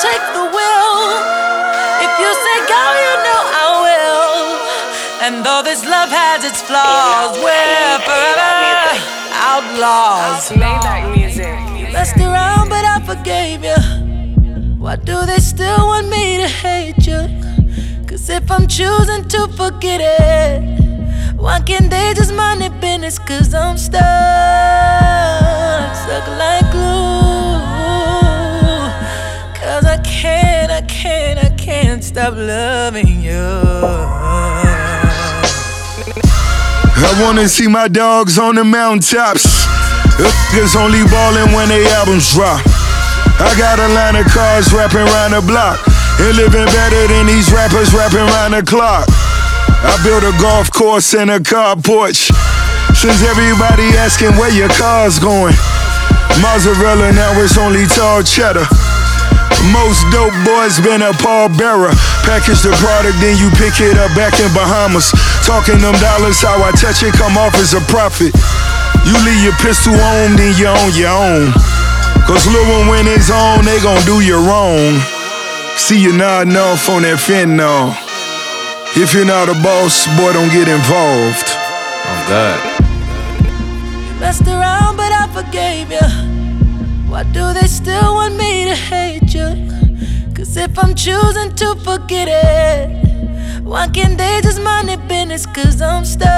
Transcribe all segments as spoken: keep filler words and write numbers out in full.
take the wheel. If you say go, you know I will. And though this love has its flaws, we're forever outlaws. Maybach music. You messed around, but I forgave you. Why do they still want me to hate you? Cause if I'm choosing to forget it, why can't they just mind their business? Cause I'm stuck, stuck like glue. Cause I can't, I can't, I can't stop loving you. I wanna see my dogs on the mountaintops. The niggas only ballin' when they albums drop. I got a line of cars rapping round the block, and living better than these rappers rapping round the clock. I built a golf course and a car porch, since everybody asking where your car's going. Mozzarella, now it's only tall cheddar. Most dope boys been a pallbearer. Package the product, then you pick it up back in Bahamas. Talking them dollars, how I touch it, come off as a profit. You leave your pistol on, then you on your own. Cause little one when it's on, they gon' do you wrong. See you nodding off on that fentanyl. If you're not a boss, boy, don't get involved. Oh God. You messed around, but I forgave you. Why do they still want me to hate you? Cause if I'm choosing to forget it, why can't they just mind their business? Cause I'm stuck,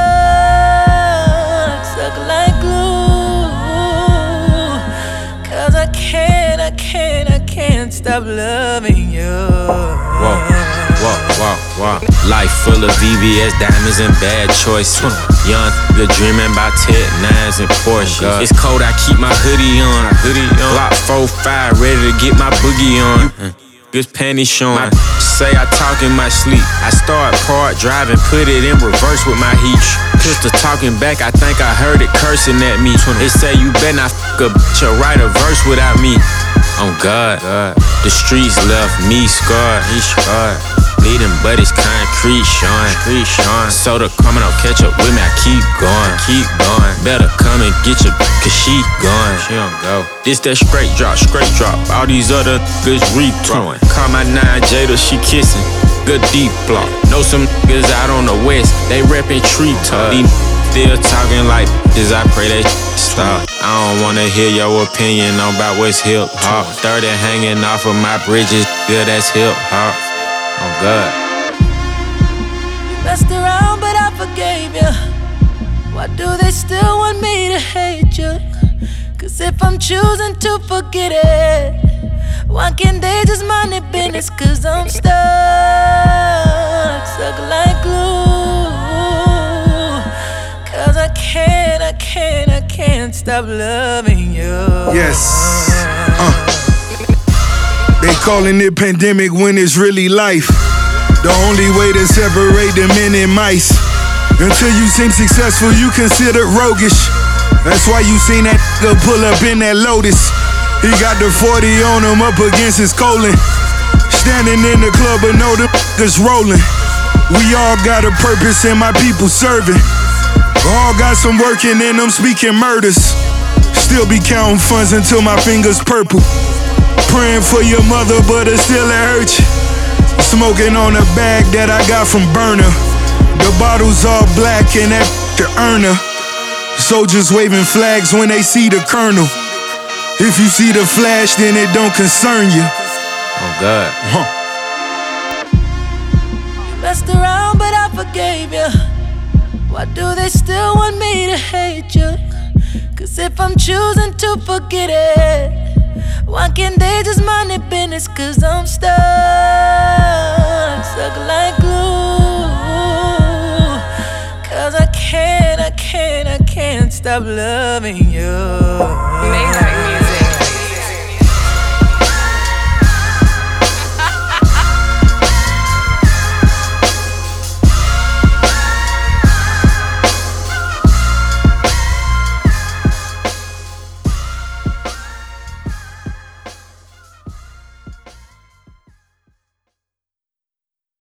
stuck like glue. Cause I can't, I can't, I can't stop loving you. Whoa, whoa, whoa, whoa. Life full of V V S diamonds and bad choices. Young, good dreaming about Ted nines and Porsche. It's cold, I keep my hoodie on. Hoodie on. Block four five, ready to get my boogie on. Good panties showing. My say I talk in my sleep. I start part driving, put it in reverse with my heat. Pistol talking back, I think I heard it cursing at me. It say you better not fuck a bitch or write a verse without me. Oh God, God. The streets left me scarred. Me scarred. Bleeding, but it's concrete, Sean. Street, Sean. Soda coming up, catch up with me. I keep going, keep going. Better come and get your, cause she gone. She don't go. This that straight drop, straight drop. All these other niggas rethrowing. Call my nine Jada, she kissing. Good deep block. Know some niggas out on the west, they reppin' treetop. These still talking like this, I pray they stop. I don't wanna hear your opinion on about what's hip hop. thirty hanging off of my bridges, yeah, that's hip hop. Oh God. You messed around, but I forgave you. Why do they still want me to hate you? Cause if I'm choosing to forget it, why can't they just mind their business? Cause I'm stuck, stuck like glue. Cause I can't, I can't, I can't stop loving you. Yes. Uh. They calling it pandemic when it's really life. The only way to separate the men and mice. Until you seem successful, you considered roguish. That's why you seen that nigga pull up in that Lotus. He got the forty on him up against his colon. Standing in the club but know the niggas rolling. We all got a purpose and my people serving. All got some working in them speaking murders. Still be counting funds until my fingers purple. Praying for your mother, but it still it hurt you. Smoking on a bag that I got from Burner. The bottles all black and that the earner. Soldiers waving flags when they see the colonel. If you see the flash, then it don't concern you. Oh God. Huh. You messed around, but I forgave you. Why do they still want me to hate you? Cause if I'm choosing to forget it, why can't they just mind their business? Cause I'm stuck, stuck like glue. Cause I can't, I can't, I can't stop loving you. Maybach